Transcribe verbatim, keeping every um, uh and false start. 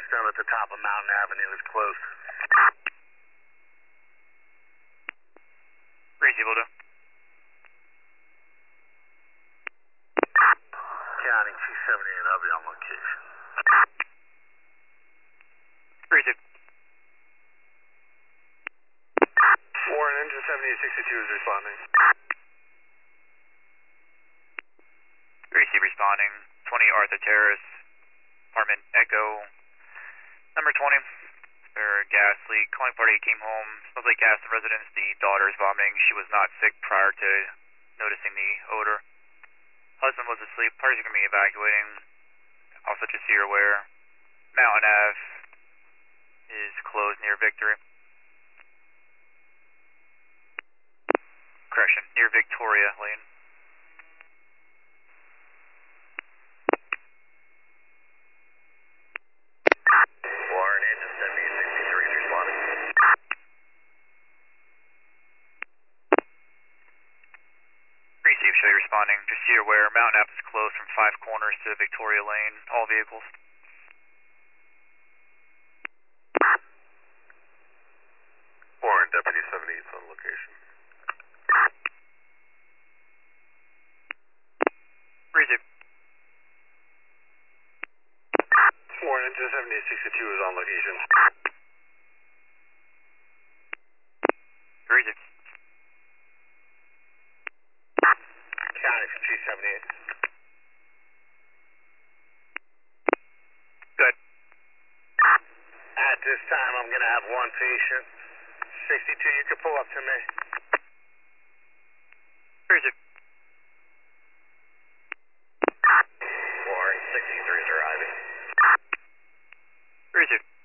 down at the top of Mountain Avenue is closed. Reasonable to. County two seventy-eight, I'll be on location. Reasonable. Warren, engine seventy-eight sixty-two is responding. Receive responding. twenty Arthur Terrace, apartment Echo, number twenty. There gas leak. Calling party came home. Smells like gas in residence. The daughter is vomiting. She was not sick prior to noticing the odor. Husband was asleep. Parties are going to be evacuating. Also, just so you're aware, Mountain Ave is closed near Victory. Correction, near Victoria Lane. Warren, engine seventy-eight sixty-three is responding. Receive, show you responding. Just so you're aware, Mountain Ave is closed from Five Corners to Victoria Lane. All vehicles. Warren, Deputy seventy-eight is on location. Receive. Warren, engine seventy-eight sixty-two is on location. Receive. County for two seventy-eight. Good. At this time, I'm going to have one patient. sixty-two, you can pull up to me. Receive. Warren, sixty-three is arriving. Receive.